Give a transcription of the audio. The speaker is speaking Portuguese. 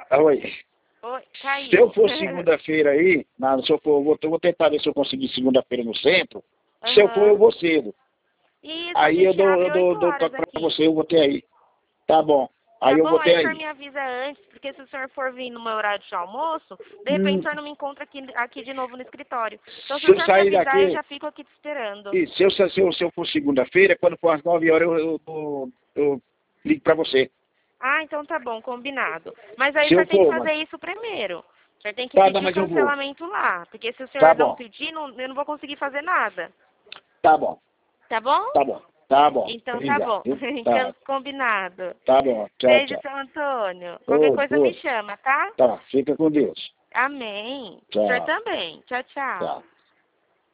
Oi. Oi, caiu. Se eu for segunda-feira aí, não, se eu for, eu vou tentar ver se eu conseguir segunda-feira no centro. Se eu for, eu vou cedo. Isso, Aí a gente abre 8 dou horas toque pra aqui. você, eu vou ter aí. Tá bom. Aí Tá eu bom? vou ter Aí o senhor aí. me avisa antes, porque se o senhor for vir no meu horário de almoço, de repente Hum, o senhor não me encontra aqui de novo no escritório. Então, se se o eu senhor me sair avisar, eu daqui, já fico aqui te esperando. e se eu for segunda-feira, quando for às 9 horas, eu ligo pra você. Ah, então tá bom, combinado. Mas aí o Se eu senhor tem que for, mano. fazer isso primeiro. O senhor tem que Tá, não, pedir o mas eu vou. cancelamento lá, porque se o Tá senhor não bom. pedir, eu não vou conseguir fazer nada. Tá bom. Tá bom? Tá bom. Tá bom. Então tá Obrigado. bom. Viu? Então, Tá. combinado. Tá bom. Tchau, Beijo, tchau. seu Antônio. Qualquer Ô, coisa me chama, tá? tá. Fica com Deus. Amém. O senhor Tchau. também. Tchau, tchau. Tchau.